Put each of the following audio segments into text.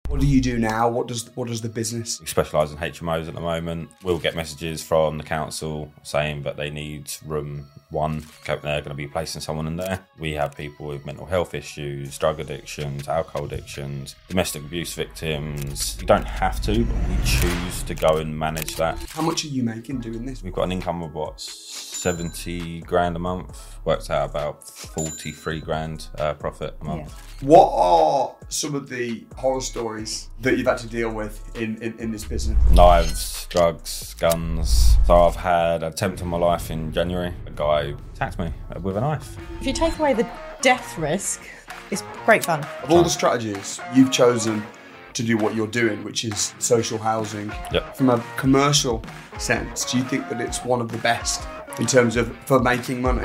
What do you do now? What does the business? We specialise in HMOs at the moment. We'll get messages from the council saying that they need room 1. They're going to be placing someone in there. We have people with mental health issues, drug addictions, alcohol addictions, domestic abuse victims. We don't have to, but we choose to go and manage that. How much are you making doing this? We've got an income of 70 grand a month. Works out about 43 grand profit a month. Yeah. What are some of the horror stories that you've had to deal with in this business? Knives, drugs, guns. So I've had an attempt on my life in January. A guy attacked me with a knife. If you take away the death risk, it's great fun. Of all the strategies, you've chosen to do what you're doing, which is social housing. Yep. From a commercial sense, do you think that it's one of the best in terms of for making money?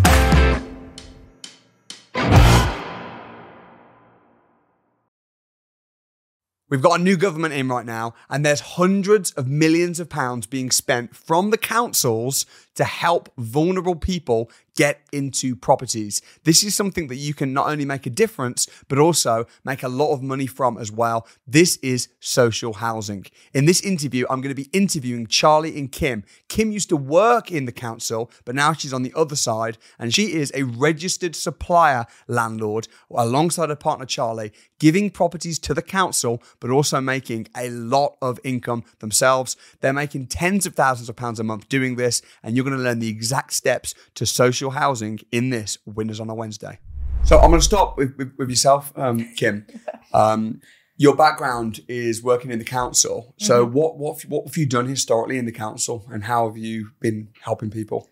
We've got a new government in right now, and there's hundreds of millions of pounds being spent from the councils to help vulnerable people get into properties. This is something that you can not only make a difference, but also make a lot of money from as well. This is social housing. In this interview, I'm going to be interviewing Charlie and Kim. Kim used to work in the council, but now she's on the other side, and she is a registered supplier landlord alongside her partner Charlie, giving properties to the council, but also making a lot of income themselves. They're making tens of thousands of pounds a month doing this, and you're going to learn the exact steps to social housing in this Winners on a Wednesday. So I'm going to start with yourself, Kim. Your background is working in the council. So what have you done historically in the council, and how have you been helping people?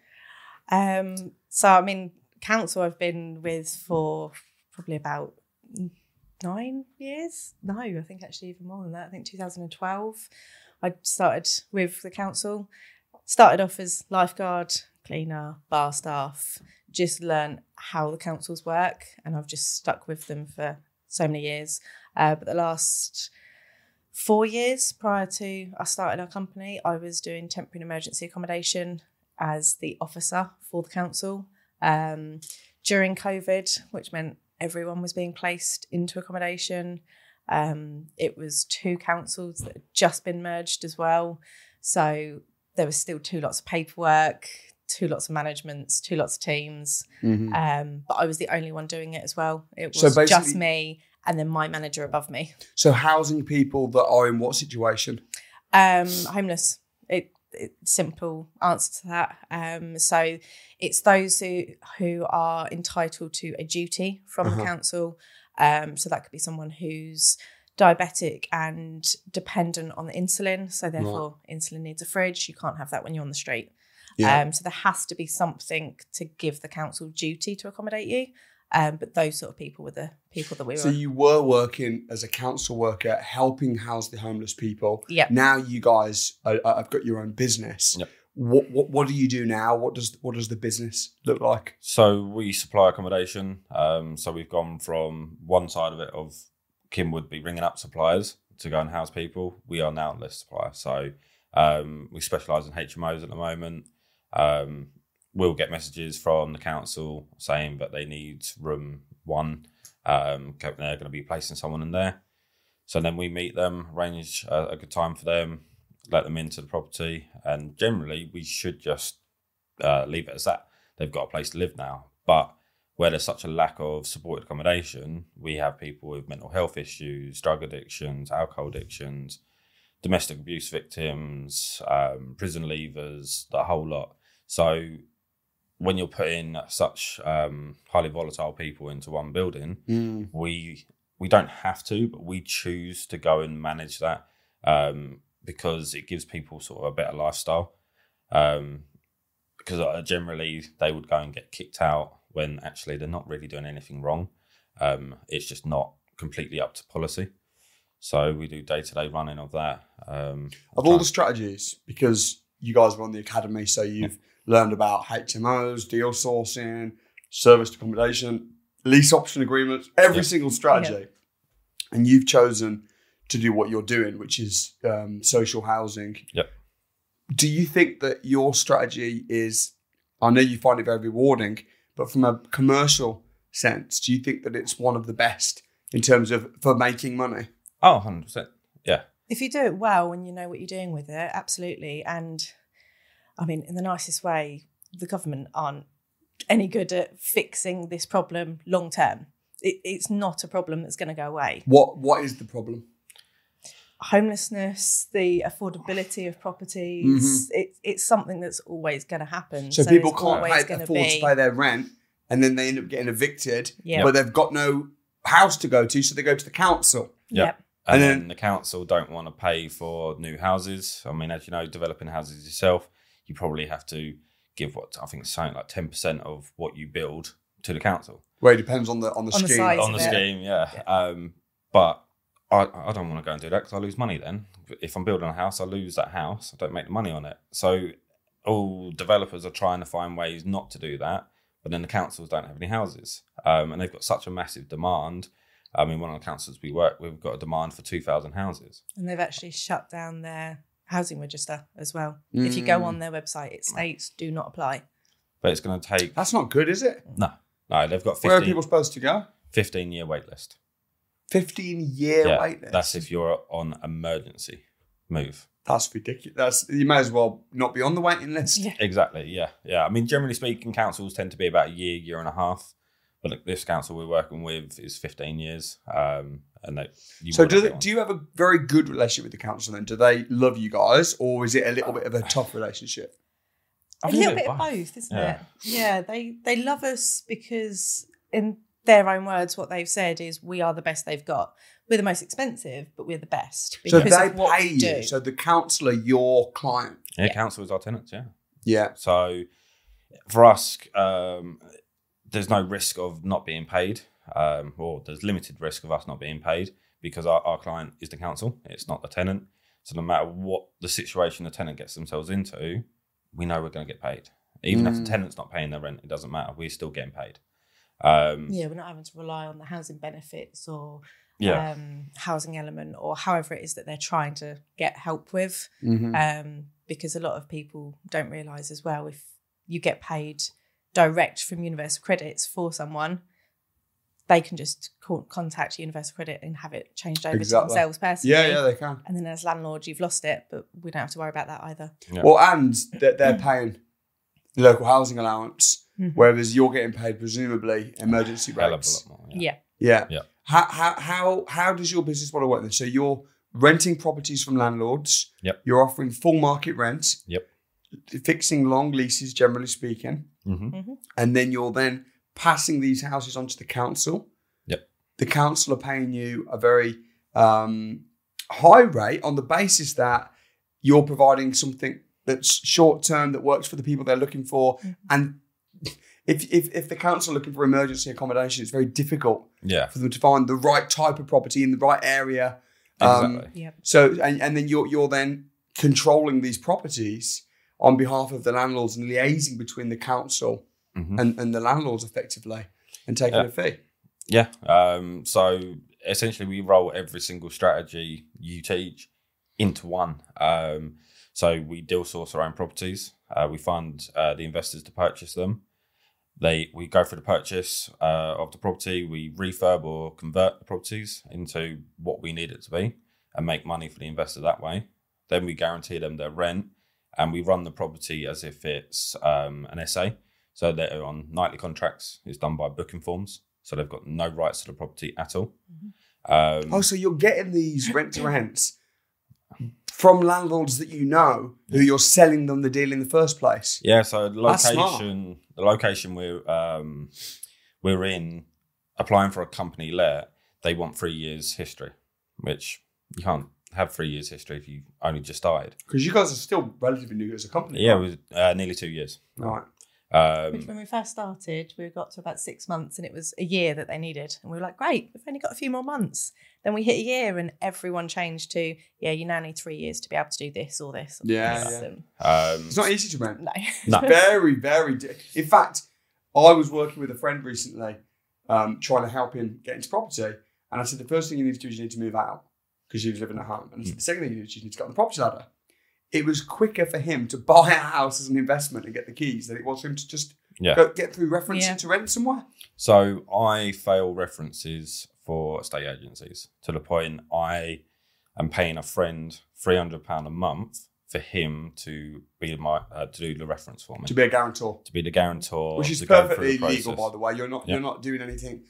Council I've been with for probably about 9 years. No, I think actually even more than that. I think 2012. I started with the council. Started off as lifeguard, cleaner, bar staff, just learn how the councils work, and I've just stuck with them for so many years. But the last 4 years prior to us starting our company, I was doing temporary and emergency accommodation as the officer for the council. During COVID, which meant everyone was being placed into accommodation. It was 2 councils that had just been merged as well. So there was still 2 lots of paperwork, 2 lots of managements, 2 lots of teams. But I was the only one doing it as well. It was just me and then my manager above me. So housing people that are in what situation? Homeless. Simple answer to that. So it's those who are entitled to a duty from the council. So that could be someone who's diabetic and dependent on the insulin. So therefore insulin needs a fridge. You can't have that when you're on the street. So there has to be something to give the council duty to accommodate you. But those sort of people were the people that we were. So you were working as a council worker, helping house the homeless people. Yeah. Now you guys have got your own business. Yep. What do you do now? What does the business look like? So we supply accommodation. So we've gone from one side of it of Kim would be ringing up suppliers to go and house people. We are now a list supplier. So we specialise in HMOs at the moment. We'll get messages from the council saying that they need room 1. They're going to be placing someone in there. So then we meet them, arrange a good time for them, let them into the property. And generally, we should just leave it as that. They've got a place to live now. But where there's such a lack of supported accommodation, we have people with mental health issues, drug addictions, alcohol addictions, domestic abuse victims, prison leavers, the whole lot. So when you're putting such highly volatile people into one building, we don't have to, but we choose to go and manage that because it gives people sort of a better lifestyle. Because generally they would go and get kicked out when actually they're not really doing anything wrong. It's just not completely up to policy. So we do day-to-day running of that. Of all the strategies, because you guys were on the academy, so you've learned about HMOs, deal sourcing, serviced accommodation, lease option agreements, every single strategy. And you've chosen to do what you're doing, which is social housing. Yep. Do you think that your strategy is, I know you find it very rewarding, but from a commercial sense, do you think that it's one of the best in terms of for making money? Oh, 100%. Yeah. If you do it well and you know what you're doing with it, absolutely. And I mean, in the nicest way, the government aren't any good at fixing this problem long term. It's not a problem that's going to go away. What is the problem? Homelessness, the affordability of properties, it's something that's always going to happen. So people there's can't always afford gonna to pay their rent, and then they end up getting evicted, Yep. but they've got no house to go to, so they go to the council. Yep. And And then then- the council don't want to pay for new houses. I mean, as you know, developing houses yourself, you probably have to give I think it's something like 10% of what you build to the council. Well, it depends on the the scheme. size. On the of it. scheme, yeah. But I don't want to go and do that because I lose money then. If I'm building a house, I lose that house. I don't make the money on it. So all developers are trying to find ways not to do that, but then the councils don't have any houses. And they've got such a massive demand. I mean, one of the councils we work with, we've got a demand for 2,000 houses. And they've actually shut down their housing register as well. If you go on their website, it states do not apply. But it's going to take... That's not good, is it? No, they've got Where are people supposed to go? 15-year wait list. 15-year wait list. That's if you're on emergency move. That's ridiculous. You may as well not be on the waiting list. Yeah. Exactly, yeah. I mean, generally speaking, councils tend to be about a year and a half. But this council we're working with is 15 years. And So do you have a very good relationship with the council then? Do they love you guys, or is it a little bit of a tough relationship? A little bit of both, isn't it? Yeah, they love us because in their own words, what they've said is we are the best they've got. We're the most expensive, but we're the best So because they of what pay we you. do. So the councillor, your client. Yeah, Yeah. council is our tenants, yeah. Yeah. So for us, there's no risk of not being paid, or there's limited risk of us not being paid because our client is the council, it's not the tenant. So no matter what the situation the tenant gets themselves into, we know we're going to get paid. Even if the tenant's not paying their rent, it doesn't matter. We're still getting paid. Yeah, we're not having to rely on the housing benefits or Yeah. housing element or however it is that they're trying to get help with. Because a lot of people don't realise as well, if you get paid direct from Universal Credits for someone, they can just contact Universal Credit and have it changed over to themselves personally. Yeah, they can. And then as landlord, you've lost it, but we don't have to worry about that either. Yeah. Well, and they're paying the local housing allowance, whereas you're getting paid presumably emergency Hell of a rates. lot more. Yeah. Yeah. How does your business model work then? So you're renting properties from landlords. Yep. You're offering full market rent. Yep. Fixing long leases, generally speaking. And then you're then passing these houses on to the council. Yep. The council are paying you a very high rate on the basis that you're providing something that's short term that works for the people they're looking for. And if the council are looking for emergency accommodation, it's very difficult for them to find the right type of property in the right area. Exactly. Yep. So and then you're then controlling these properties on behalf of the landlords and liaising between the council and the landlords effectively and taking a fee. Yeah. So essentially we roll every single strategy you teach into one. So we deal source our own properties. We fund the investors to purchase them. We go through the purchase of the property. We refurb or convert the properties into what we need it to be and make money for the investor that way. Then we guarantee them their rent and we run the property as if it's an SA. So they're on nightly contracts. It's done by booking forms. So they've got no rights to the property at all. So you're getting these rent-to-rents from landlords that you know who you're selling them the deal in the first place. Yeah, so the That's smart. location we're in, applying for a company let, they want 3 years history, which you can't have 3 years history if you only just started. Because you guys are still relatively new as a company. Yeah, right? it was nearly 2 years. Right. Which when we first started, we got to about 6 months and it was a year that they needed. And we were like, great, we've only got a few more months. Then we hit a year and everyone changed to, you now need 3 years to be able to do this or this. Or Yeah, this. yeah. It's not easy to rent. No. No. Very, very. In fact, I was working with a friend recently, trying to help him get into property. And I said, the first thing you need to do is you need to move out because he was living at home. And I said, the second thing you do is you need to get on the property ladder. It was quicker for him to buy a house as an investment and get the keys than it was for him to just get through referencing to rent somewhere. So I fail references for estate agencies, to the point I am paying a friend £300 a month for him to be to do the reference for me, To be a guarantor. to be the guarantor, Which is to go through perfectly the legal, process. by the way. You're not doing anything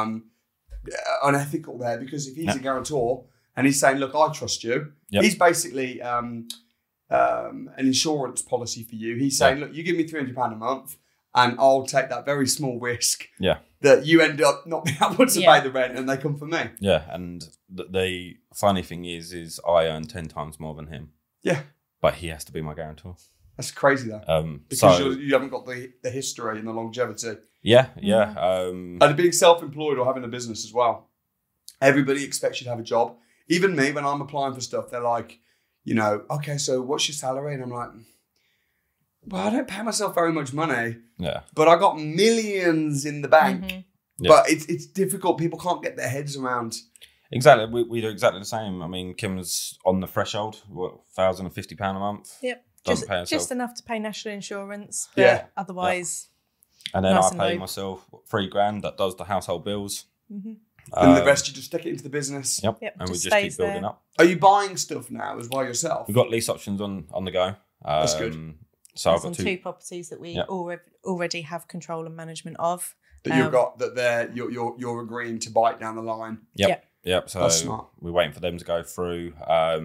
unethical there, because if he's No. a guarantor and he's saying, "Look, I trust you," Yep. he's basically an insurance policy for you. He's saying, "Look, you give me £300 a month, and I'll take that very small risk Yeah. that you end up not being able to Yeah. pay the rent, and they come for me." Yeah, and the funny thing is I earn 10 times more than him, Yeah, but he has to be my guarantor. that's crazy though, because So you haven't got the history and the longevity. yeah. And being self-employed or having a business as well. Everybody expects you to have a job. Even me, when I'm applying for stuff, they're like, okay, so what's your salary? And I'm like, well, I don't pay myself very much money, Yeah. but I got millions in the bank. Mhm. Yeah. But it's difficult. People can't get their heads around. Exactly. We do exactly the same. I mean, Kim's on the threshold, £1,050 a month. Yep. Doesn't pay herself. Just enough to pay national insurance, but Yeah. otherwise, And then nice I and pay low. myself £3,000 that does the household bills. Mhm. And the rest, you just stick it into the business. Yep. Yep, And we just just keep stays building there. up. Are you buying stuff now as well yourself? We've got lease options on the go. That's good. So I've There's on got two properties that we Yep. already have control and management of. That you've got that you're agreeing to buy it down the line. Yep. So That's smart. we're waiting for them to go through.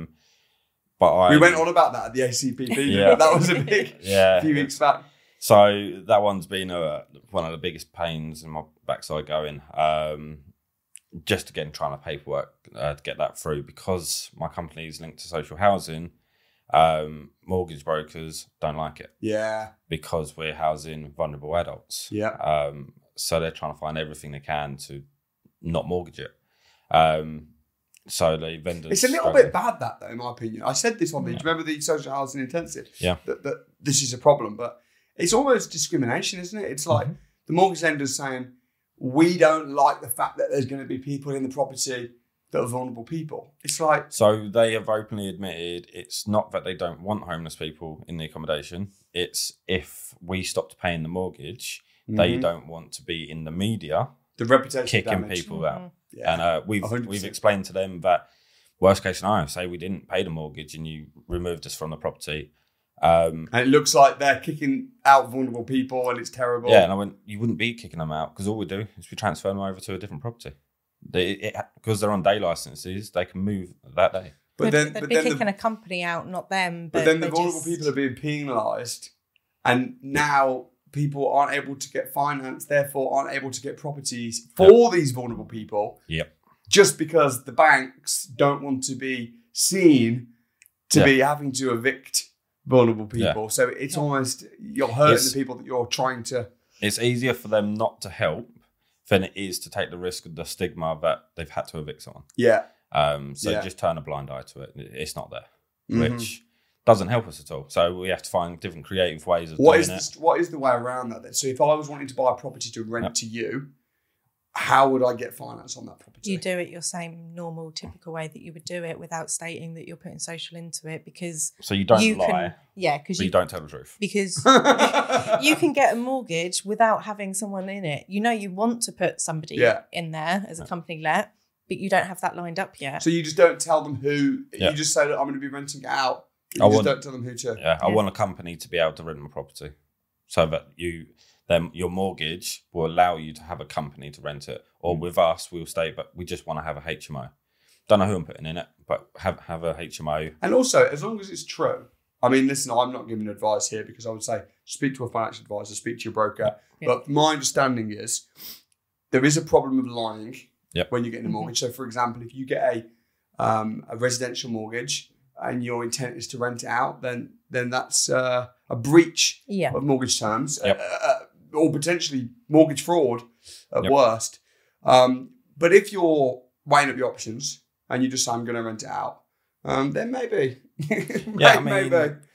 But We went on about that at the ACPP. Yeah. That was a big Yeah. few weeks back. So that one's been one of the biggest pains in my backside going. Just again trying to paperwork to get that through, because my company is linked to social housing. Mortgage brokers don't like it Yeah. because we're housing vulnerable adults. Yeah. So they're trying to find everything they can to not mortgage it. So the vendors. It's a little bit bad, that, though, in my opinion. I said this on the, do you remember the social housing intensive? Yeah. That this is a problem, but it's almost discrimination, isn't it? It's like the mortgage lenders saying, we don't like the fact that there's going to be people in the property that are vulnerable people. It's like, So they have openly admitted it's not that they don't want homeless people in the accommodation. It's if we stopped paying the mortgage, they don't want to be in the media the reputation kicking damage. people out. Yeah. And we've 100%. explained to them that worst case scenario, say we didn't pay the mortgage and you removed us from the property. And it looks like they're kicking out vulnerable people and it's terrible. Yeah, and I went, you wouldn't be kicking them out, because all we do is we transfer them over to a different property. Because they're on day licenses, they can move that day. But they'd then be kicking a company out, not them. But then the they're vulnerable just- people are being penalised, and now people aren't able to get finance, therefore aren't able to get properties for these vulnerable people. Yep. Just because the banks don't want to be seen to be having to evict vulnerable people. Yeah. So it's almost, you're hurting Yes. the people that you're trying to. It's easier for them not to help than it is to take the risk of the stigma that they've had to evict someone. Yeah. So Yeah. just turn a blind eye to it. It's not there, Mhm. which doesn't help us at all. So we have to find different creative ways of What doing is it. what is the way around that then? So if I was wanting to buy a property to rent to you, how would I get finance on that property? You do it your same normal, typical way that you would do it without stating that you're putting social into it, because So you don't you lie, can, yeah, because but you don't tell the truth. because you can get a mortgage without having someone in it. You know, you want to put somebody Yeah. in there as a company let, but you don't have that lined up yet. So you just don't tell them who. Yeah. You just say that I'm going to be renting it out. You I just want- don't tell them who to. Yeah, I Yeah. want a company to be able to rent my property, so that your mortgage will allow you to have a company to rent it. Or with us, we'll state, but we just want to have a HMO. Don't know who I'm putting in it, but have a HMO. And also, as long as it's true. I mean, listen, I'm not giving advice here because I would say speak to a financial advisor, speak to your broker. Yeah. But my understanding is there is a problem of lying Yep. when you're getting a mortgage. So, for example, if you get a residential mortgage and your intent is to rent it out, then that's a breach Yeah. of mortgage terms, Yep. or potentially mortgage fraud at Yep. worst. But if you're weighing up your options and you just say, I'm going to rent it out, then maybe. Yeah, I mean,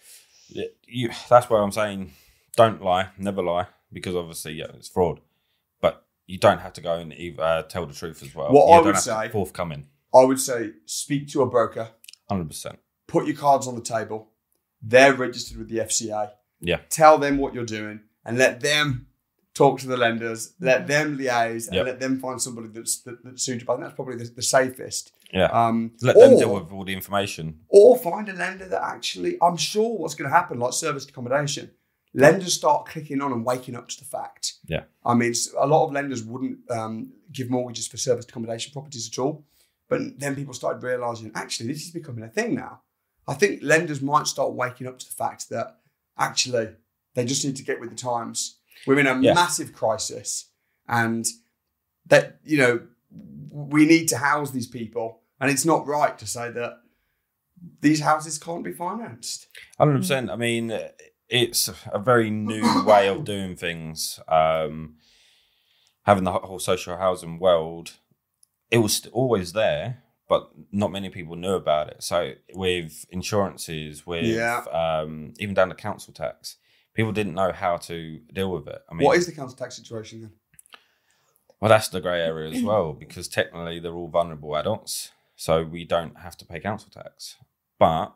that's where I'm saying don't lie, never lie, because obviously, it's fraud. But you don't have to go and tell the truth as well. What you I don't would have to say- be forthcoming, I would say speak to a broker, 100%. put your cards on the table. They're registered with the FCA. Yeah. Tell them what you're doing and let them talk to the lenders, let them liaise, and Yep. let them find somebody that's suitable. I think that's probably the safest. Yeah. Let or, them deal with all the information. Or find a lender that actually, I'm sure what's going to happen, like serviced accommodation, lenders start clicking on and waking up to the fact. Yeah. I mean, a lot of lenders wouldn't give mortgages for serviced accommodation properties at all. But then people started realising, actually, this is becoming a thing now. I think lenders might start waking up to the fact that actually they just need to get with the times. We're in a massive crisis, and that, you know, we need to house these people. And it's not right to say that these houses can't be financed. 100%. I mean, it's a very new way of doing things. Having the whole social housing world, it was always there, but not many people knew about it. So with insurances, with even down to council tax, people didn't know how to deal with it. I mean, what is the council tax situation then? Well, that's the grey area as well, because technically they're all vulnerable adults, so we don't have to pay council tax. But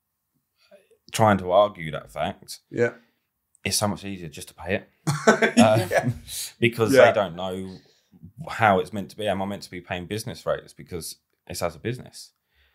trying to argue that fact, it's so much easier just to pay it because they don't know how it's meant to be. Am I meant to be paying business rates because it's as a business?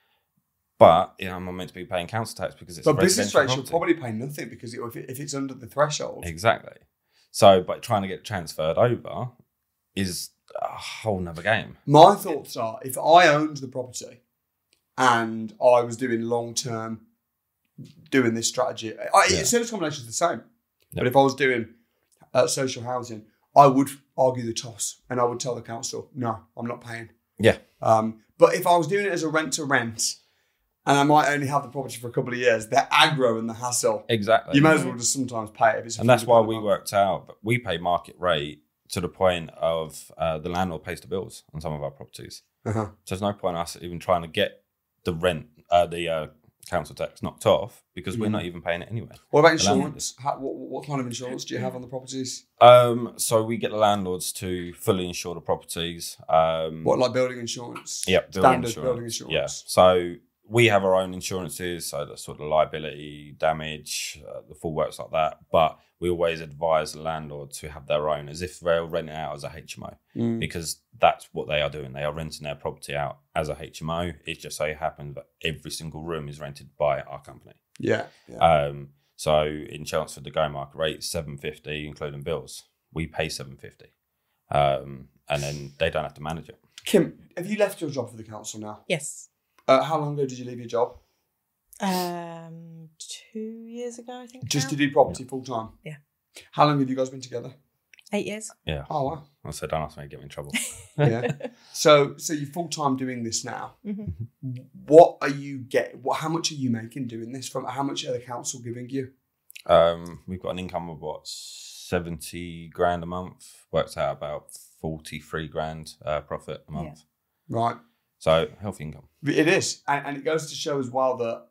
But am I meant to be paying council tax because it's a business rates? You'll property? probably pay nothing because if it's under the threshold. Exactly. So, but trying to get transferred over is a whole nother game. My thoughts are, if I owned the property and I was doing long-term, doing this strategy, service accommodation is the same. But if I was doing social housing, I would argue the toss and I would tell the council, no, I'm not paying. Yeah. But if I was doing it as a rent-to-rent, and I might only have the property for a couple of years, the aggro and the hassle. Exactly. You may as well just sometimes pay it if it's. And that's why we worked out, but we pay market rate to the point of the landlord pays the bills on some of our properties. So there's no point us even trying to get the rent, the council tax knocked off because we're not even paying it anyway. What about insurance? What kind of insurance do you have on the properties? So we get the landlords to fully insure the properties. What, like building insurance? Yep, Standard building insurance. Yeah. So we have our own insurances, so the sort of liability, damage, the full works like that. But we always advise the landlord to have their own, as if they're renting it out as a HMO, because that's what they are doing. They are renting their property out as a HMO. It just so happens that every single room is rented by our company. Yeah. So in Chelmsford, the go market rate is $750, including bills. We pay $750, and then they don't have to manage it. Kim, have you left your job for the council now? Yes. How long ago did you leave your job? 2 years ago, I think. Just to do property full time? Yeah. How long have you guys been together? 8 years. Yeah. Oh, wow. I said, don't ask me to get me in trouble. Yeah. So you're full time doing this now. What are you how much are you making doing this? From how much are the council giving you? We've got an income of 70 grand a month. Works out about 43 grand profit a month. Yeah. Right. So healthy income. It is, and it goes to show as well that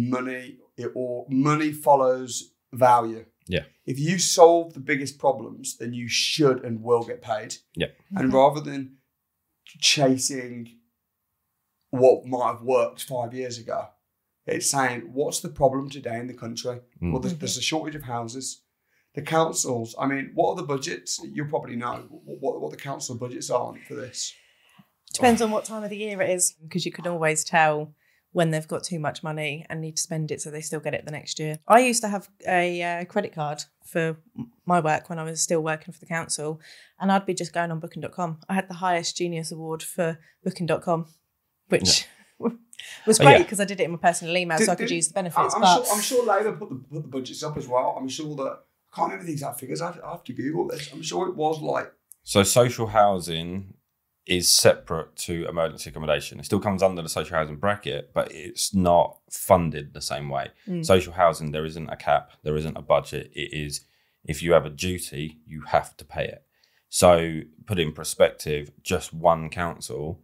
money follows value. Yeah. If you solve the biggest problems, then you should and will get paid. Yeah. And rather than chasing what might have worked 5 years ago, it's saying, what's the problem today in the country? Well, there's a shortage of houses. The councils, I mean, what are the budgets? You probably know what the council budgets are for this. Depends on what time of the year it is, because you can always tell when they've got too much money and need to spend it so they still get it the next year. I used to have a credit card for my work when I was still working for the council, and I'd be just going on booking.com. I had the highest Genius Award for booking.com, which was great because I did it in my personal email so I could use the benefits. I'm sure Labour put the budgets up as well. I'm sure that, I can't remember the exact figures, I have to Google this. I'm sure it was like... So social housing is separate to emergency accommodation. It still comes under the social housing bracket, but it's not funded the same way. Social housing, there isn't a cap, there isn't a budget. It is, if you have a duty, you have to pay it. So put in perspective, just one council,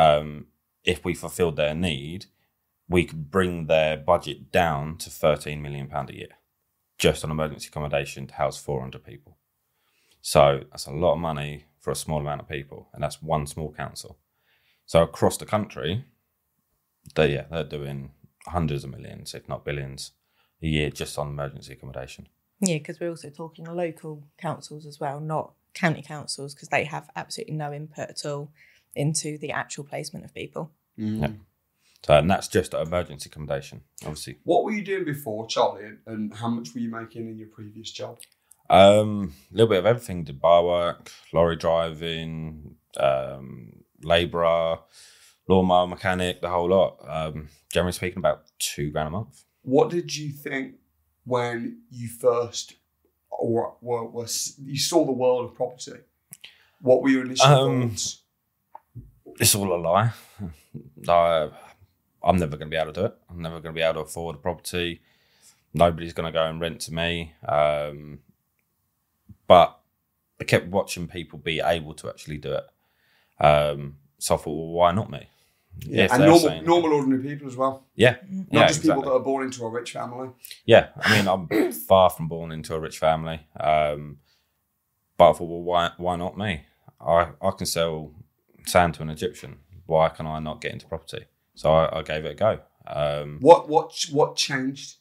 if we fulfilled their need, we could bring their budget down to £13 million a year, just on emergency accommodation to house 400 people. So that's a lot of money for a small amount of people, and that's one small council. So across the country, they're doing hundreds of millions, if not billions, a year just on emergency accommodation. Yeah, because we're also talking local councils as well, not county councils, because they have absolutely no input at all into the actual placement of people. Yeah. So, and that's just emergency accommodation, obviously. What were you doing before, Charlie, and how much were you making in your previous job? A little bit of everything. Did bar work, lorry driving, labourer, lawnmower mechanic, the whole lot. Generally speaking, about $2,000 a month. What did you think when you first you saw the world of property? What were your initial thoughts? It's all a lie. I'm never going to be able to do it. I'm never going to be able to afford a property. Nobody's going to go and rent to me. But I kept watching people be able to actually do it. So I thought, well, why not me? Yeah, and normal ordinary people as well. Yeah. Not just people that are born into a rich family. Yeah. I mean, I'm far from born into a rich family. But I thought, well, why not me? I can sell sand to an Egyptian. Why can I not get into property? So I gave it a go. What changed?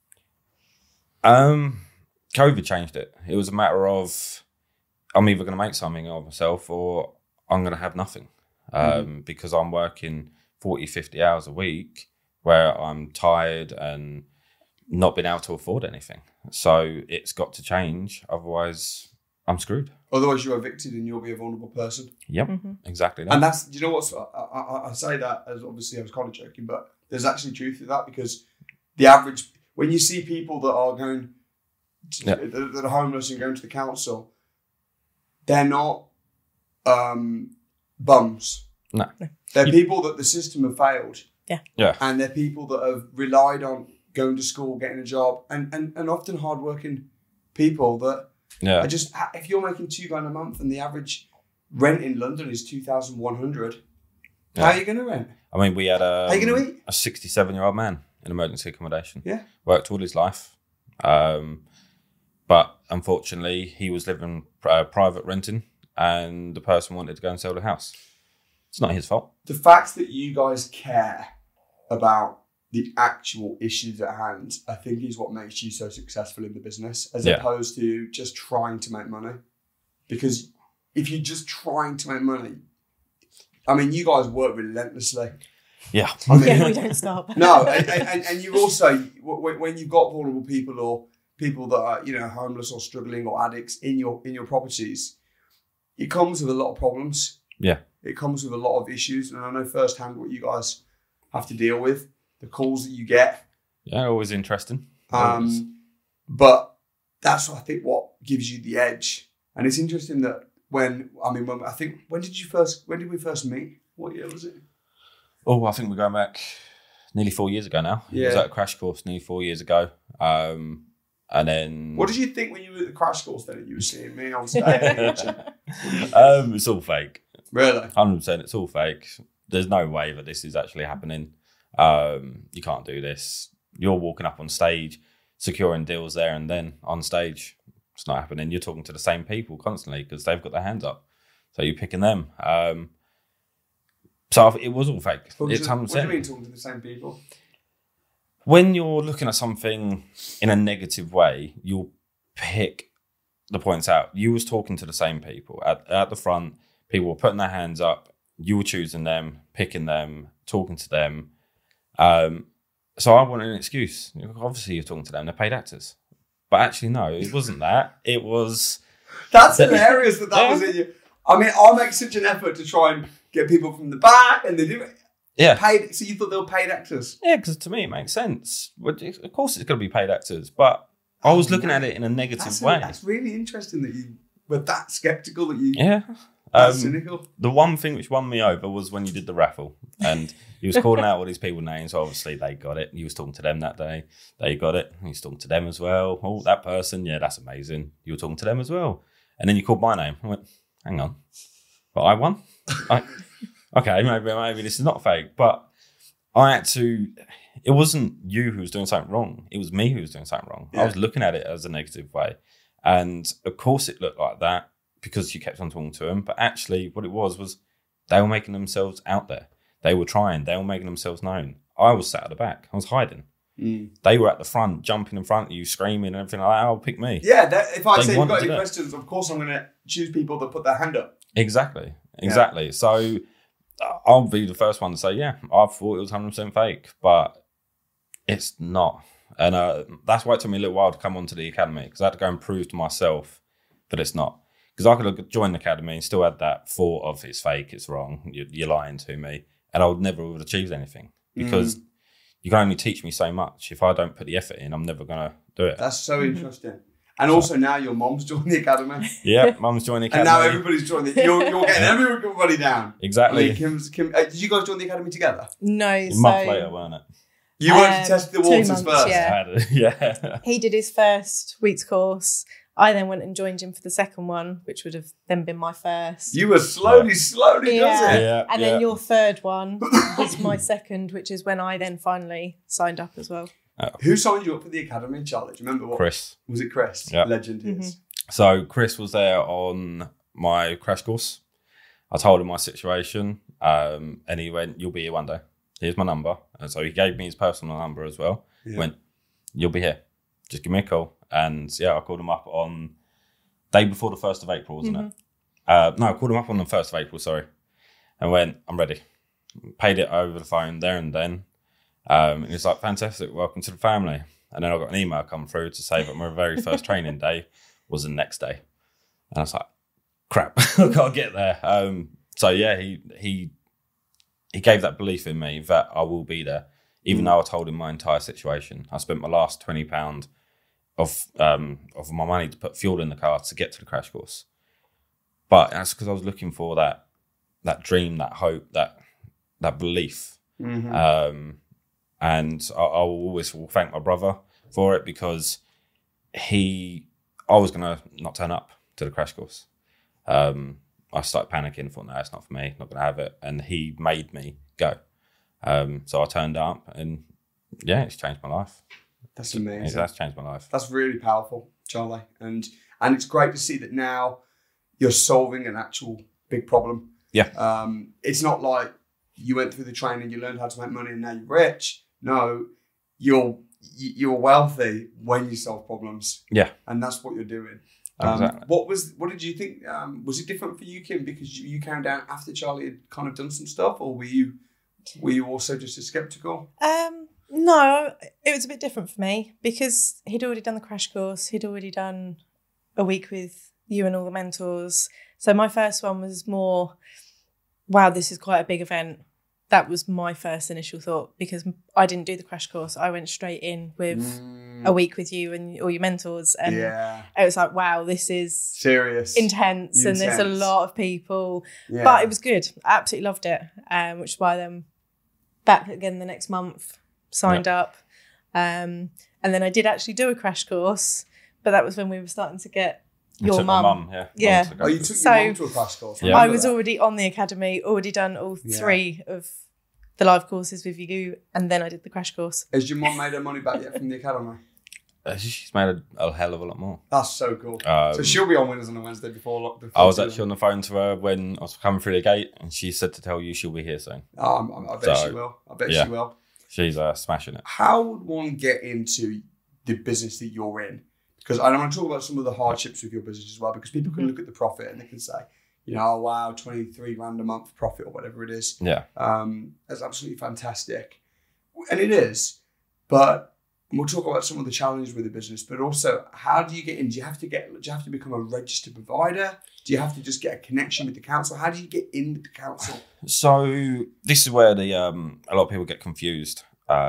COVID changed it. It was a matter of I'm either going to make something of myself or I'm going to have nothing. Because I'm working 40, 50 hours a week where I'm tired and not being able to afford anything. So it's got to change. Otherwise, I'm screwed. Otherwise, you're evicted and you'll be a vulnerable person. Yep, exactly that. And that's, you know what, I say that as obviously I was kind of joking, but there's actually truth to that, because the average, when you see people that are going, that are homeless and going to the council, they're not bums. No. They're people that the system have failed. Yeah. And they're people that have relied on going to school, getting a job, and often hardworking people that are just, if you're making $2,000 a month and the average rent in London is 2,100, how are you going to rent? I mean, we had how are you going to eat? A 67-year-old man in emergency accommodation. Yeah. Worked all his life. But unfortunately, he was living private renting and the person wanted to go and sell the house. It's not his fault. The fact that you guys care about the actual issues at hand, I think, is what makes you so successful in the business, as opposed to just trying to make money. Because if you're just trying to make money, I mean, you guys work relentlessly. Yeah. I mean, we don't stop. No, and you also, when you've got vulnerable people or people that are, homeless or struggling or addicts in your properties, it comes with a lot of problems. Yeah. It comes with a lot of issues, and I know firsthand what you guys have to deal with, the calls that you get. Yeah, always interesting. But that's, I think, what gives you the edge. And it's interesting that when did we first meet? What year was it? Oh, I think we're going back nearly 4 years ago now. Yeah. I was at a crash course nearly 4 years ago. And then... What did you think when you were at the crash course then and you were seeing me on stage? It's all fake. Really? 100%, it's all fake. There's no way that this is actually happening. You can't do this. You're walking up on stage, securing deals there and then on stage. It's not happening. You're talking to the same people constantly because they've got their hands up. So you're picking them. So it was all fake. It's 100%. What do you mean talking to the same people? When you're looking at something in a negative way, you'll pick the points out. You was talking to the same people. At the front, people were putting their hands up. You were choosing them, picking them, talking to them. So I wanted an excuse. Obviously, you're talking to them. They're paid actors. But actually, no, it wasn't that. It was... That's hilarious that was in you. I mean, I'll make such an effort to try and get people from the back, and they do it. Yeah. Paid. So you thought they were paid actors? Yeah, because to me, it makes sense. But of course, it's going to be paid actors. But I was looking at it in a negative way. That's really interesting that you were that sceptical that you... Yeah. That's cynical. The one thing which won me over was when you did the raffle and he was calling out all these people's names. So obviously they got it. You was talking to them that day. They got it. He was talking to them as well. Oh, that person. Yeah, that's amazing. You were talking to them as well. And then you called my name. I went, hang on. But I won? Okay, maybe this is not fake. But I had to... It wasn't you who was doing something wrong. It was me who was doing something wrong. Yeah. I was looking at it as a negative way. And of course it looked like that, because you kept on talking to them. But actually what it was they were making themselves out there. They were trying. They were making themselves known. I was sat at the back. I was hiding. They were at the front, jumping in front of you, screaming and everything like that. Oh, pick me. Yeah, if I They say you've want got to any do it. questions, of course I'm going to choose people that put their hand up. Exactly. So I'll be the first one to say, yeah, I thought it was 100% fake, but it's not. And that's why it took me a little while to come onto the academy, because I had to go and prove to myself that it's not. Because I could have joined the academy and still had that thought of it's fake, it's wrong, you're lying to me, and I would never have achieved anything, because you can only teach me so much. If I don't put the effort in, I'm never going to do it. That's so interesting. And also now your mom's joined the academy. Yeah, mum's joined the academy. And now everybody's joined the You're getting everybody down. Exactly. I mean, did you guys join the academy together? No, A month later, weren't it? You went to test the 2 waters months, first. yeah. Yeah. He did his first week's course. I then went and joined him for the second one, which would have then been my first. You were slowly does it. Yeah, And then your third one was my second, which is when I then finally signed up as well. Who signed you up for the academy, Charlie? Do you remember what? Chris. Was it Chris? Yeah. Legend he is. So Chris was there on my crash course. I told him my situation, and he went, "You'll be here one day. Here's my number." And so he gave me his personal number as well. Yeah. He went, "You'll be here. Just give me a call." And yeah, I called him up on day before the 1st of April, wasn't it? No, I called him up on the 1st of April, sorry. And went, "I'm ready." Paid it over the phone there and then. And it's like, "Fantastic, welcome to the family." And then I got an email come through to say that my very first training day was the next day. And I was like, crap, I can't get there. So yeah, he gave that belief in me that I will be there, even though I told him my entire situation. I spent my last £20 of my money to put fuel in the car to get to the crash course. But that's because I was looking for that dream, that hope, that belief. And I always will thank my brother for it, because I was going to not turn up to the crash course. I started panicking, thought, no, it's not for me, not going to have it. And he made me go. So I turned up, and yeah, it's changed my life. That's amazing. That's changed my life. That's really powerful, Charlie. And it's great to see that now you're solving an actual big problem. Yeah. It's not like you went through the training, you learned how to make money, and now you're rich. No, you're wealthy when you solve problems. Yeah. And that's what you're doing. Exactly. What did you think? Was it different for you, Kim, because you came down after Charlie had kind of done some stuff, or were you also just as skeptical? No, it was a bit different for me, because he'd already done the crash course. He'd already done a week with you and all the mentors. So my first one was more, wow, this is quite a big event. That was my first initial thought, because I didn't do the crash course. I went straight in with a week with you and all your mentors. And it was like, wow, this is serious, intense. And there's a lot of people. Yeah. But it was good. I absolutely loved it, which is why then back again the next month, signed up. And then I did actually do a crash course, but that was when we were starting to get your mum. You took your mum to a crash course. Yeah. I was already on the academy, already done all 3 of the live courses with you, and then I did the crash course. Has your mum made her money back yet from the academy? She's made a hell of a lot more. That's so cool. So she'll be on Winners on a Wednesday before I was actually on the phone to her when I was coming through the gate, and she said to tell you she'll be here soon. I bet she will. She will. She's smashing it. How would one get into the business that you're in? Because I want to talk about some of the hardships with your business as well, because people can look at the profit and they can say, oh, wow, 23 grand a month profit or whatever it is. Yeah. That's absolutely fantastic. And it is. But we'll talk about some of the challenges with the business, but also how do you get in? Do you have to become a registered provider? Do you have to just get a connection with the council? How do you get in with the council? So this is where a lot of people get confused.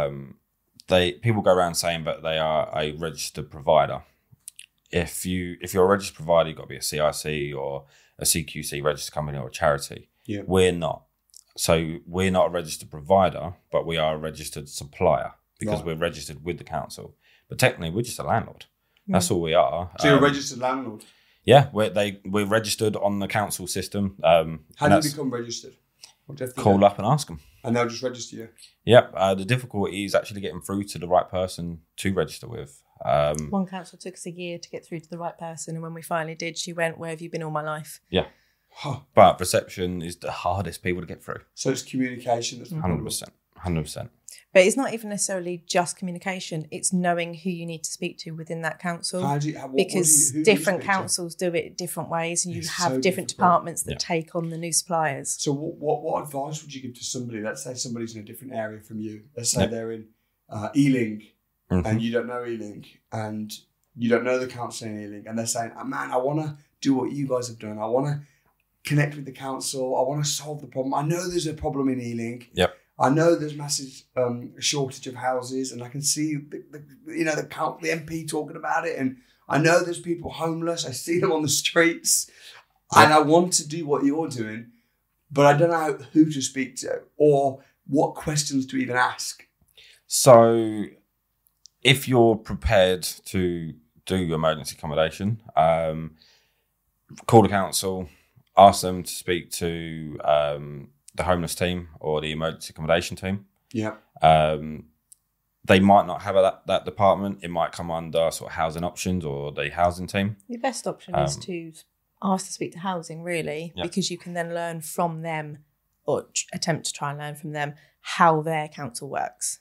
People go around saying that they are a registered provider. If you're a registered provider, you've got to be a CIC or a CQC registered company or a charity. Yeah. We're not. So we're not a registered provider, but we are a registered supplier, because we're registered with the council. But technically, we're just a landlord. That's all we are. So you're a registered landlord? Yeah, we're registered on the council system. How do you become registered? Call up and ask them. And they'll just register you? Yep. The difficulty is actually getting through to the right person to register with. One council took us a year to get through to the right person, and when we finally did, she went, "Where have you been all my life?" Yeah. But reception is the hardest people to get through. So it's communication that's 100%. 100%. But it's not even necessarily just communication. It's knowing who you need to speak to within that council. Because different councils do it different ways, and you have different departments that take on the new suppliers. So what advice would you give to somebody? Let's say somebody's in a different area from you. Let's say they're in Ealing, and you don't know Ealing, and you don't know the council in Ealing, and they're saying, oh, man, I want to do what you guys have done. I want to connect with the council. I want to solve the problem. I know there's a problem in Ealing. Yep. I know there's massive shortage of houses, and I can see the MP talking about it, and I know there's people homeless. I see them on the streets, and I want to do what you're doing, but I don't know who to speak to or what questions to even ask. So, if you're prepared to do emergency accommodation, call the council, ask them to speak to the homeless team or the emergency accommodation team. Yeah. They might not have that department. It might come under sort of housing options or the housing team. The best option is to ask to speak to housing, really, because you can then learn from them, or attempt to try and learn from them, how their council works.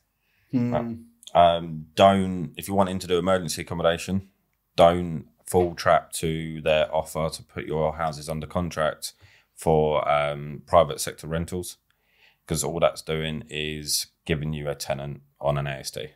If you're wanting to do emergency accommodation, don't fall trap to their offer to put your houses under contract for private sector rentals, because all that's doing is giving you a tenant on an ASD,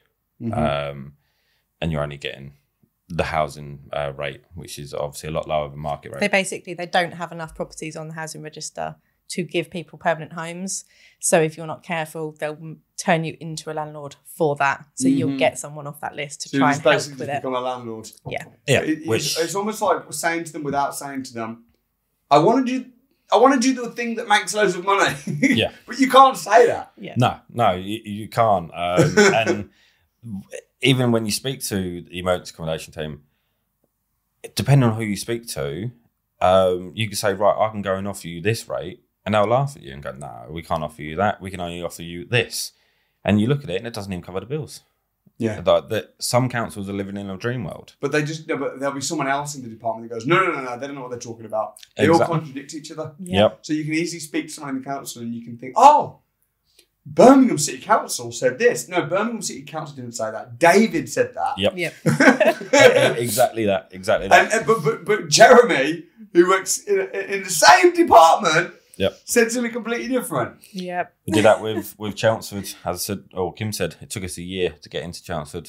and you're only getting the housing rate, which is obviously a lot lower than market rate. They don't have enough properties on the housing register to give people permanent homes. So if you're not careful, they'll turn you into a landlord for that. So you'll get someone off that list to try and help with it. Become a landlord. Yeah. It's almost like we're saying to them without saying to them, I want to do the thing that makes loads of money. Yeah. But you can't say that. Yeah. No, you can't. And even when you speak to the emergency accommodation team, depending on who you speak to, you can say, right, I can go and offer you this rate, and they'll laugh at you and go, no, we can't offer you that. We can only offer you this. And you look at it and it doesn't even cover the bills. Yeah. That some councils are living in a dream world. But but there'll be someone else in the department that goes, no, they don't know what they're talking about. They all contradict each other. Yeah. Yep. So you can easily speak to someone in the council and you can think, oh, Birmingham City Council said this. No, Birmingham City Council didn't say that. David said that. Yep. Exactly that. But Jeremy, who works in the same department, said something completely different. Yep. We did that with Chelmsford, as I said, or Kim said, it took us a year to get into Chelmsford.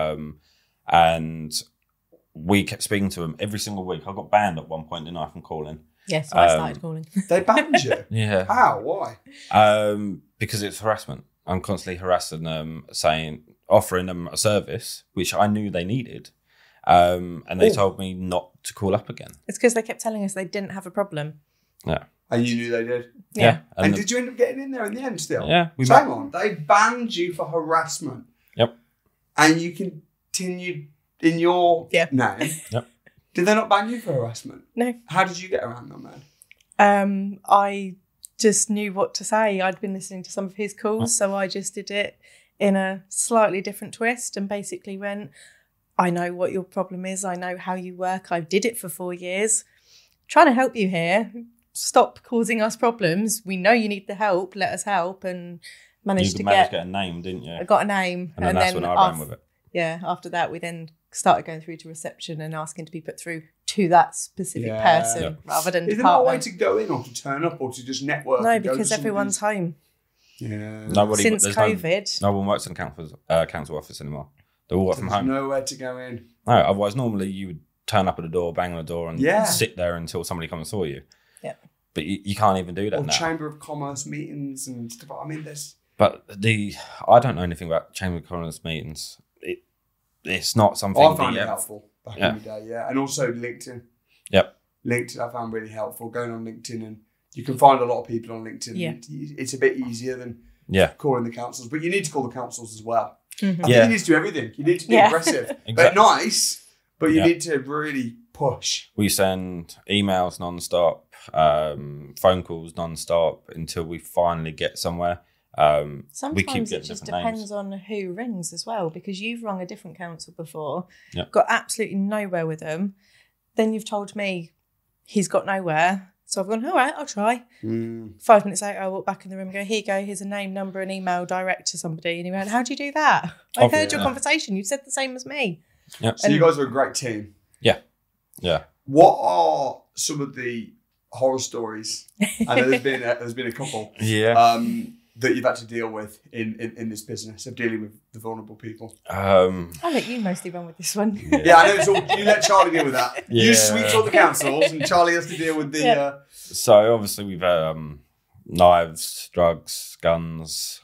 And we kept speaking to them every single week. I got banned at one point, didn't I, from calling? Yes, I started calling. They banned you? Yeah. How? Why? Because it's harassment. I'm constantly harassing them, offering them a service, which I knew they needed. And they told me not to call up again. It's because they kept telling us they didn't have a problem. Yeah. And you knew they did? Yeah. And did you end up getting in there in the end still? Yeah. Hang on. They banned you for harassment. Yep. And you continued in your name. Yep. Did they not ban you for harassment? No. How did you get around that, man? I just knew what to say. I'd been listening to some of his calls, so I just did it in a slightly different twist and basically went, I know what your problem is. I know how you work. I did it for 4 years. Trying to help you here. Stop causing us problems. We know you need the help. Let us help. And managed to get a name, didn't you? I got a name. And then that's when I ran with it. Yeah, after that, we then started going through to reception and asking to be put through to that specific person rather than Is there not a way to go in or to turn up or to just network? No, because everyone's home. Yeah. Since COVID. No one works in the council office anymore. They all work from home. Nowhere to go in. No, otherwise normally you would turn up at the door, bang on the door and sit there until somebody comes and saw you. Yeah. But you can't even do that now. Chamber of Commerce meetings and stuff. I mean, there's... But I don't know anything about Chamber of Commerce meetings. It's not something... I found it helpful back in the day, And also LinkedIn. Yep. LinkedIn I found really helpful. Going on LinkedIn and you can find a lot of people on LinkedIn. Yeah. It's a bit easier than calling the councils. But you need to call the councils as well. Mm-hmm. I think you need to do everything. You need to be aggressive. Exactly. But nice, but you need to really push. We send emails non-stop, phone calls non-stop until we finally get somewhere. Sometimes it just depends on who rings as well, because you've rung a different council before, got absolutely nowhere with them. Then you've told me he's got nowhere. So I've gone, all right, I'll try. 5 minutes later, I walk back in the room and go, here you go, here's a name, number, and email direct to somebody. And he went, how do you do that? I heard your conversation. You said the same as me. Yep. So you guys are a great team. Yeah. Yeah. What are some of the horror stories? I know there's been a couple. Yeah. That you've had to deal with in this business of dealing with the vulnerable people. I'll let you mostly run with this one. Yeah, I know it's all. You let Charlie deal with that. Yeah. You sweep all the councils, and Charlie has to deal with the. So obviously we've knives, drugs, guns.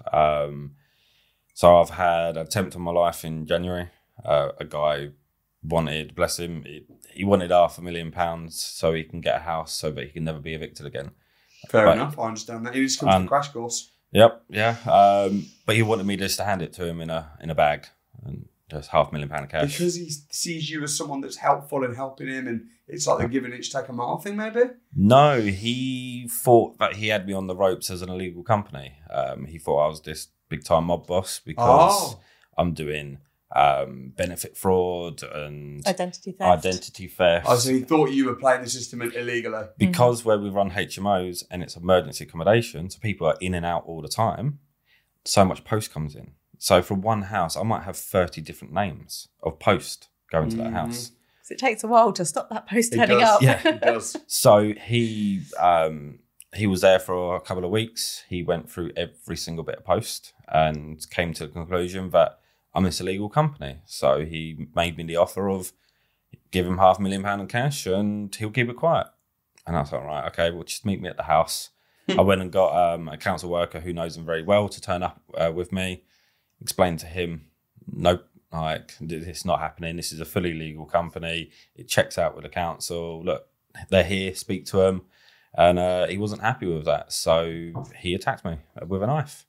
So I've had an attempt on my life in January. A guy wanted, bless him, he wanted £500,000 so he can get a house so that he can never be evicted again. Fair enough, I understand that. He just comes to the crash course. Yep, yeah. But he wanted me just to hand it to him in a bag and just £500,000 cash. Because he sees you as someone that's helpful and helping him, and it's like the give an inch, take a mile thing, maybe? No, he thought that he had me on the ropes as an illegal company. He thought I was this big time mob boss because I'm doing benefit fraud and identity theft. Oh, so he thought you were playing the system illegally. Because where we run HMOs and it's emergency accommodation, so people are in and out all the time, so much post comes in. So for one house, I might have 30 different names of post going to that house. So it takes a while to stop that post turning up. Yeah, It does. So he was there for a couple of weeks. He went through every single bit of post and came to the conclusion that I'm this illegal company. So he made me the offer of give him £500,000 in cash and he'll keep it quiet. And I was like, right, okay, well, just meet me at the house. I went and got a council worker who knows him very well to turn up with me, explained to him, nope, like, it's not happening. This is a fully legal company. It checks out with the council. Look, they're here, speak to them. And he wasn't happy with that. So he attacked me with a knife.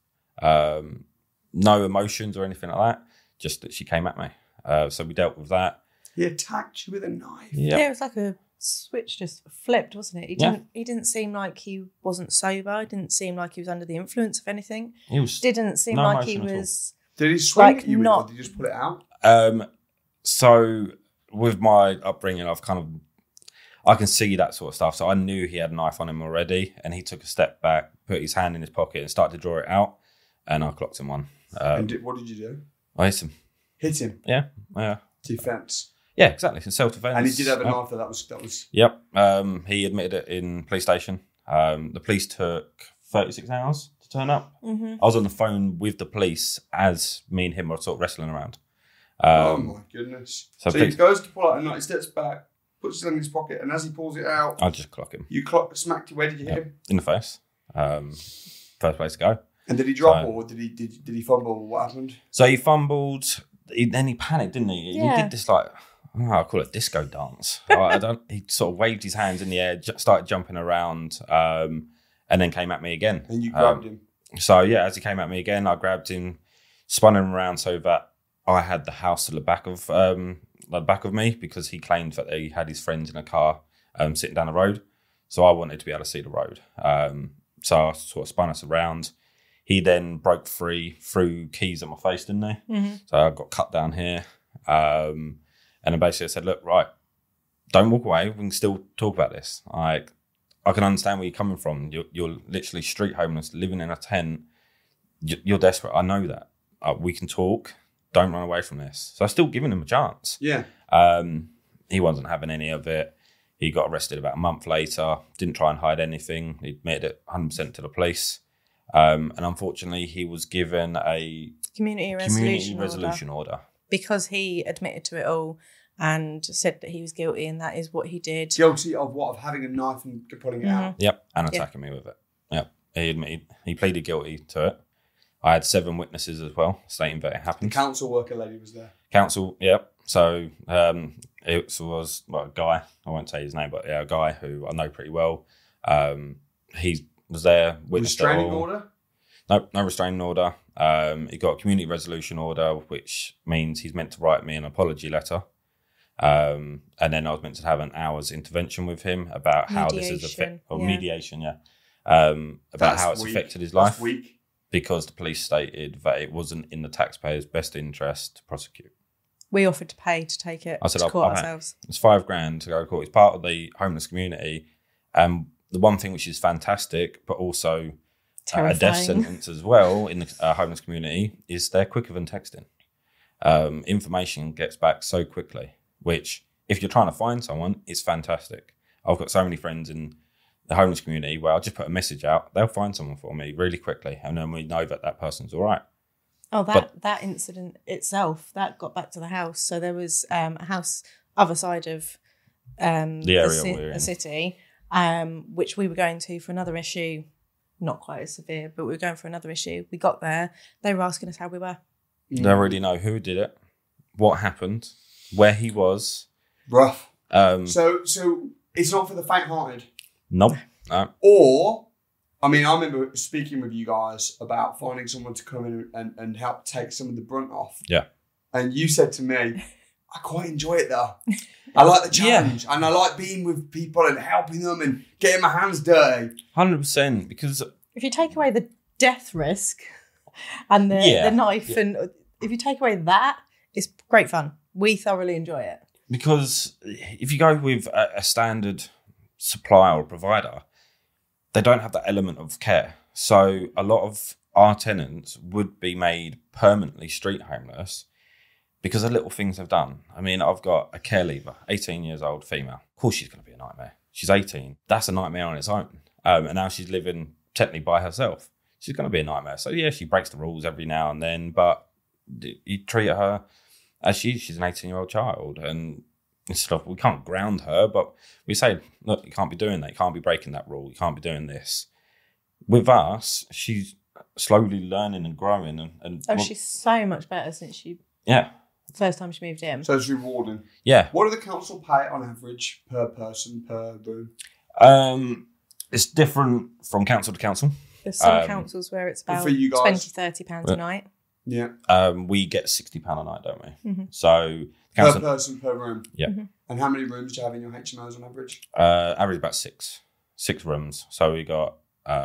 No emotions or anything like that. Just that she came at me. So we dealt with that. He attacked you with a knife. Yep. Yeah, it was like a switch just flipped, wasn't it? He didn't seem like he wasn't sober. It didn't seem like he was under the influence of anything. He was Didn't seem no like he emotion at all. was. Did he swing Like, at you not- or did he just put it out? So with my upbringing, I can see that sort of stuff. So I knew he had a knife on him already, and he took a step back, put his hand in his pocket, and started to draw it out. And I clocked him one. And what did you do? I hit him. Hit him? Yeah. Defense. Yeah, exactly. It's self-defense. And he did have a knife, that was... Yep. He admitted it in police station. The police took 36 hours to turn up. Mm-hmm. I was on the phone with the police as me and him were sort of wrestling around. Oh my goodness. So he goes to pull out a knife, he steps back, puts it in his pocket, and as he pulls it out... I'll just clock him. You smacked him. Where did you hit him? In the face. First place to go. And did he drop or did he fumble? What happened? So he fumbled, then he panicked, didn't he? Yeah. He did this I call it disco dance. He sort of waved his hands in the air, started jumping around, and then came at me again. And you grabbed him? So yeah, as he came at me again, I grabbed him, spun him around so that I had the house to the back of me because he claimed that he had his friends in a car sitting down the road. So I wanted to be able to see the road. So I sort of spun us around. He then broke free, threw keys at my face, didn't he? Mm-hmm. So I got cut down here. And then basically I said, look, right, don't walk away. We can still talk about this. I can understand where you're coming from. You're literally street homeless, living in a tent. You're desperate. I know that. We can talk. Don't run away from this. So I was still giving him a chance. Yeah. He wasn't having any of it. He got arrested about a month later. Didn't try and hide anything. He admitted it 100% to the police. And unfortunately, he was given a Community resolution order. Because he admitted to it all and said that he was guilty and that is what he did. Guilty of what? Of having a knife and pulling it out? Yep, and attacking me with it. Yep, he pleaded guilty to it. I had 7 witnesses as well, stating that it happened. The council worker lady was there. Council, yep. So it was a guy, I won't say his name, but yeah, a guy who I know pretty well. He was there. Restraining order? No restraining order. He got a community resolution order, which means he's meant to write me an apology letter. And then I was meant to have an hour's intervention with him about how this has affected, mediation, about how it's affected his life. That's weak. Because the police stated that it wasn't in the taxpayer's best interest to prosecute. We offered to pay to take it to court ourselves. It's $5,000 to go to court. It's part of the homeless community. And the one thing which is fantastic, but also a death Terrifying. sentence as well in the homeless community, is they're quicker than texting. Information gets back so quickly, which if you're trying to find someone, it's fantastic. I've got so many friends in the homeless community where I'll just put a message out, they'll find someone for me really quickly, and then we know that that person's all right. Oh, that incident itself, that got back to the house. So there was a house other side of The area we're in. the city, which we were going to for another issue, not quite as severe, but we were going for another issue. We got there, they were asking us how we were. They already know who did it, what happened, where he was. Rough. Um, So it's not for the faint-hearted. nope. No. Or, I mean, I remember speaking with you guys about finding someone to come in and help take some of the brunt off. Yeah. And you said to me, I quite enjoy it though. I like the challenge and I like being with people and helping them and getting my hands dirty. 100%, because If you take away the death risk and the knife, and if you take away that, it's great fun. We thoroughly enjoy it. Because if you go with a standard supplier or provider, they don't have that element of care. So a lot of our tenants would be made permanently street homeless because of little things they've done. I mean, I've got a care leaver, 18 years old, female. Of course she's going to be a nightmare. She's 18. That's a nightmare on its own. And now she's living technically by herself. She's going to be a nightmare. So yeah, she breaks the rules every now and then, but you treat her as she's an 18-year-old child, and stuff. We can't ground her, but we say, look, you can't be doing that. You can't be breaking that rule. You can't be doing this. With us, she's slowly learning and growing. And She's so much better since yeah. first time she moved in. So it's rewarding. Yeah. What do the council pay on average per person, per room? It's different from council to council. There's some councils where it's about for you guys? £20-30 a night. Yeah. We get £60 a night, don't we? Mm-hmm. So Per council, person, per room. yeah. Mm-hmm. And how many rooms do you have in your HMOs on average? Average about six rooms. So we got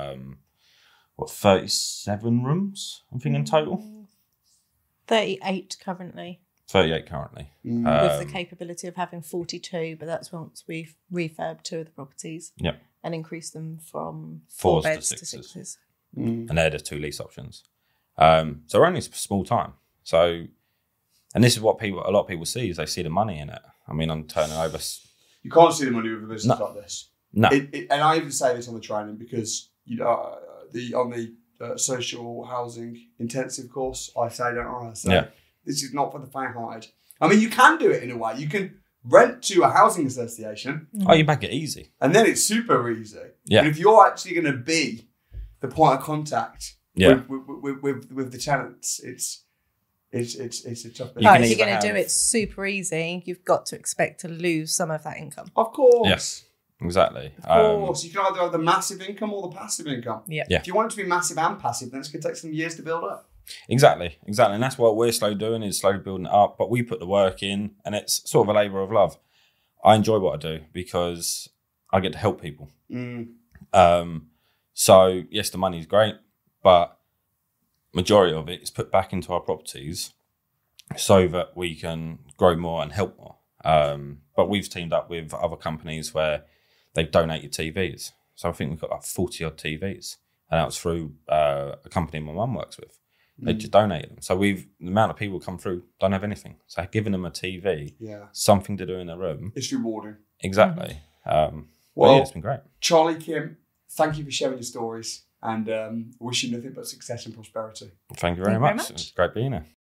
37 rooms, I think, in total. 38 currently, 38 currently. with the capability of having 42, but that's once we've refurbed 2 of the properties. Yeah. And increased them from 4 Fours to beds to sixes. 6s. And they're the 2 lease options. So we're only a small time. So, and this is what a lot of people see, is they see the money in it. I mean, I'm turning over. You can't see the money with a business No. like this. No. And I even say this on the training because on the social housing intensive course, I say, don't I? So this is not for the faint-hearted. I mean, you can do it in a way. You can rent to a housing association, Oh, you make it easy. and then it's super easy. Yeah. But if you're actually going to be the point of contact Yeah. with the tenants, it's a tough bit. You can if either you're going to do have- it super easy, you've got to expect to lose some of that income. Of course. Yes. Exactly. Of course. You can either have the massive income or the passive income. Yeah. Yeah. If you want it to be massive and passive, then it's going to take some years to build up. Exactly. And that's what we're slowly doing, is slowly building it up. But we put the work in, and it's sort of a labour of love. I enjoy what I do because I get to help people. So yes, the money is great, but majority of it is put back into our properties so that we can grow more and help more. But we've teamed up with other companies where they've donated TVs. So I think we've got like 40 odd TVs, and that was through a company my mum works with. They just donated them. So the amount of people come through don't have anything. So giving them a TV, something to do in their room. It's rewarding. Exactly. Well, Yeah, it's been great. Charlie, Kim, thank you for sharing your stories, and wish you nothing but success and prosperity. Thank you very Thank you very much. much. It's great being here.